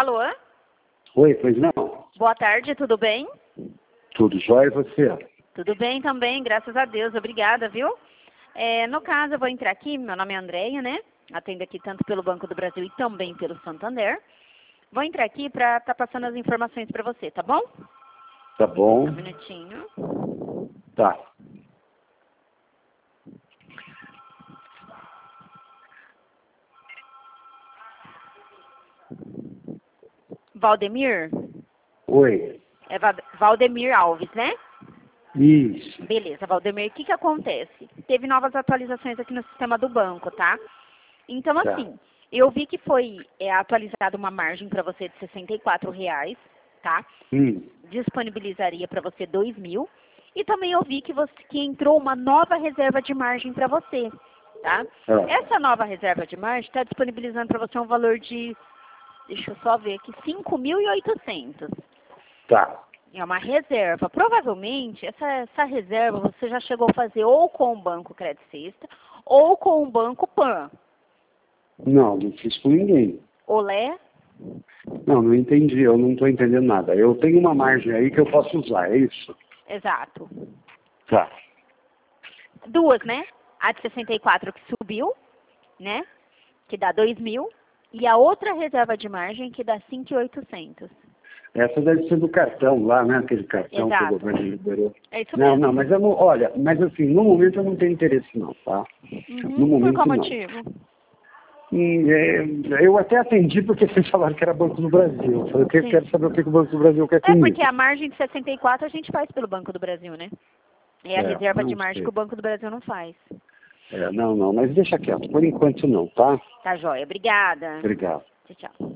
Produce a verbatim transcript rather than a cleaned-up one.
Alô? Oi, pois não? Boa tarde, tudo bem? Tudo jóia e você? Tudo bem também, graças a Deus, obrigada, viu? É, no caso, eu vou entrar aqui, meu nome é Andréia, né? Atendo aqui tanto pelo Banco do Brasil e também pelo Santander. Vou entrar aqui para estar tá passando as informações para você, tá bom? Tá bom. Um minutinho. Tá. Valdemir? Oi. É Va- Valdemir Alves, né? Isso. Beleza, Valdemir, o que que acontece? Teve novas atualizações aqui no sistema do banco, tá? Então, Tá. assim, eu vi que foi é, atualizada uma margem para você de sessenta e quatro reais, tá? Hum. Disponibilizaria para você dois mil. E também eu vi que, você, que entrou uma nova reserva de margem para você, tá? Ah. Essa nova reserva de margem está disponibilizando para você um valor de, deixa eu só ver aqui, cinco mil e oitocentos. Tá. É uma reserva. Provavelmente, essa, essa reserva você já chegou a fazer ou com o Banco Credit Sexta ou com o Banco Pan. Não, não fiz com ninguém. Olé? Não, não entendi. Eu não estou entendendo nada. Eu tenho uma margem aí que eu posso usar, é isso? Exato. Tá. Duas, né? A de sessenta e quatro que subiu, né? Que dá dois mil. E a outra reserva de margem que dá cinco mil e oitocentos. Essa deve ser do cartão lá, né? Aquele cartão Exato. que o governo liberou. É isso Não, mesmo. não, mas eu não, olha, mas assim, no momento eu não tenho interesse não, tá? Uhum. No Por momento qual não. motivo? E, é, eu até atendi porque vocês falaram que era Banco do Brasil. Eu falei, eu Sim. quero saber o que que o Banco do Brasil quer É comigo. porque a margem de sessenta e quatro a gente faz pelo Banco do Brasil, né? É a É, reserva de não margem sei. que o Banco do Brasil não faz. É, não, não, mas deixa quieto. Por enquanto não, tá? Tá joia. Obrigada. Obrigado. Tchau, tchau.